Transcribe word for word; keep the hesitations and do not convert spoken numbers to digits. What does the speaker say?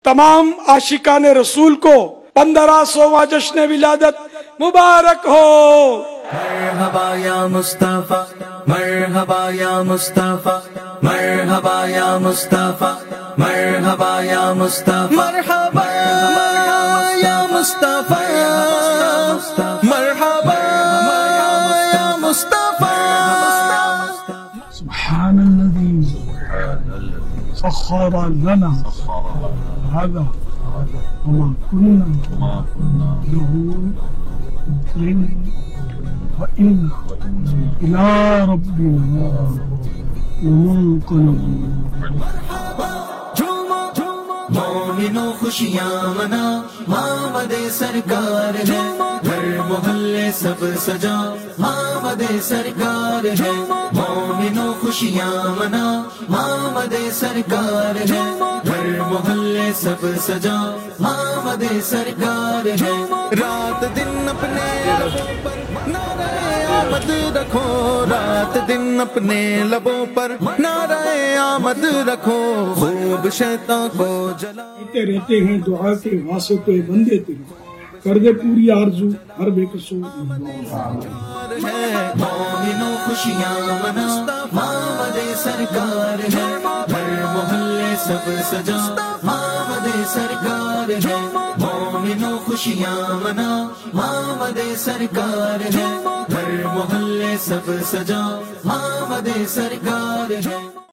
تمام عاشقان رسول کو پندرہ سوواں جشن ولادت مبارک ہو۔ مرحبا یا مصطفیٰ، مرحبا یا مصطفیٰ، مرحبا یا مصطفیٰ، مرحبا یا مصطفیٰ، مرحبا یا مصطفیٰ، مرحبا یا مصطفیٰ۔ سبحان الذي سخر لنا هذا وما كنا له مقرنين وإنا إلى ربنا لمنقلبون۔ مومنوں خوشیاں منا، آمد سرکار ہے، گھر محلے سب سجا، آمد سرکار ہے۔ مومنوں خوشیاں منا، آمد سرکار ہے، گھر محلے سب سجا، آمد سرکار ہے۔ رات دن اپنے لبوں پر نعرہ آمد رکھو، رات دن اپنے لبوں پر نعرہ آمد رکھو، خوب شیطان کو جلا کہتے رہتے ہیں دعا کے واسطے بندے تیرے، کر دے پوری آرزو ہر بے قصور۔ مومنوں خوشیاں منا، آمد سرکار ہے، ہر محلے سب سجا، آمد سرکار ہے۔ مومنوں خوشیاں منا، آمد سرکار ہے، ہر محلے سب سجا، آمد سرکار ہے۔